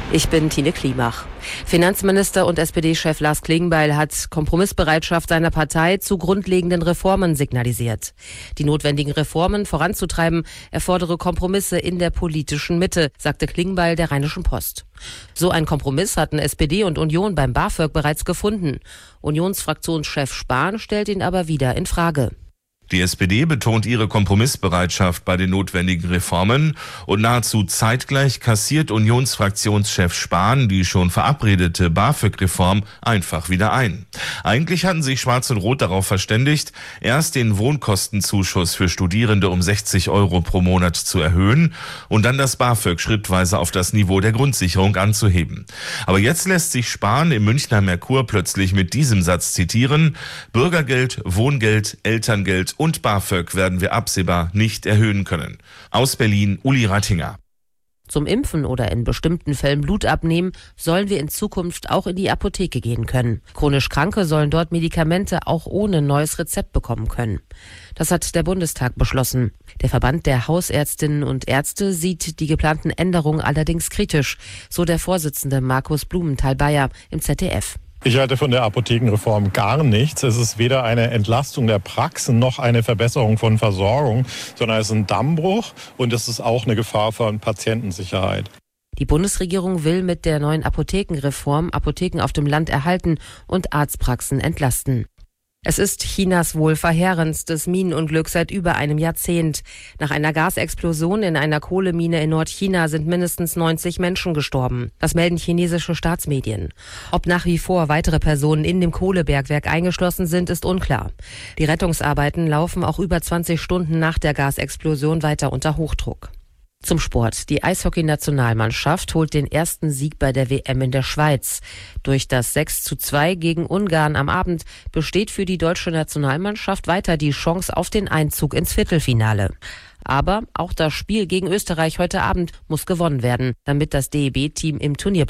Ich bin Tine Klimach. Finanzminister und SPD-Chef Lars Klingbeil hat Kompromissbereitschaft seiner Partei zu grundlegenden Reformen signalisiert. Die notwendigen Reformen voranzutreiben, erfordere Kompromisse in der politischen Mitte, sagte Klingbeil der Rheinischen Post. So ein Kompromiss hatten SPD und Union beim BAföG bereits gefunden. Unionsfraktionschef Spahn stellt ihn aber wieder in Frage. Die SPD betont ihre Kompromissbereitschaft bei den notwendigen Reformen und nahezu zeitgleich kassiert Unionsfraktionschef Spahn die schon verabredete BAföG-Reform einfach wieder ein. Eigentlich hatten sich Schwarz und Rot darauf verständigt, erst den Wohnkostenzuschuss für Studierende um 60 € pro Monat zu erhöhen und dann das BAföG schrittweise auf das Niveau der Grundsicherung anzuheben. Aber jetzt lässt sich Spahn im Münchner Merkur plötzlich mit diesem Satz zitieren: Bürgergeld, Wohngeld, Elterngeld und BAföG werden wir absehbar nicht erhöhen können. Aus Berlin, Uli Rattinger. Zum Impfen oder in bestimmten Fällen Blut abnehmen, sollen wir in Zukunft auch in die Apotheke gehen können. Chronisch Kranke sollen dort Medikamente auch ohne neues Rezept bekommen können. Das hat der Bundestag beschlossen. Der Verband der Hausärztinnen und Ärzte sieht die geplanten Änderungen allerdings kritisch, so der Vorsitzende Markus Blumenthal-Bayer im ZDF. Ich halte von der Apothekenreform gar nichts. Es ist weder eine Entlastung der Praxen noch eine Verbesserung von Versorgung, sondern es ist ein Dammbruch und es ist auch eine Gefahr für Patientensicherheit. Die Bundesregierung will mit der neuen Apothekenreform Apotheken auf dem Land erhalten und Arztpraxen entlasten. Es ist Chinas wohl verheerendstes Minenunglück seit über einem Jahrzehnt. Nach einer Gasexplosion in einer Kohlemine in Nordchina sind mindestens 90 Menschen gestorben. Das melden chinesische Staatsmedien. Ob nach wie vor weitere Personen in dem Kohlebergwerk eingeschlossen sind, ist unklar. Die Rettungsarbeiten laufen auch über 20 Stunden nach der Gasexplosion weiter unter Hochdruck. Zum Sport. Die Eishockey-Nationalmannschaft holt den ersten Sieg bei der WM in der Schweiz. Durch das 6:2 gegen Ungarn am Abend besteht für die deutsche Nationalmannschaft weiter die Chance auf den Einzug ins Viertelfinale. Aber auch das Spiel gegen Österreich heute Abend muss gewonnen werden, damit das DEB-Team im Turnier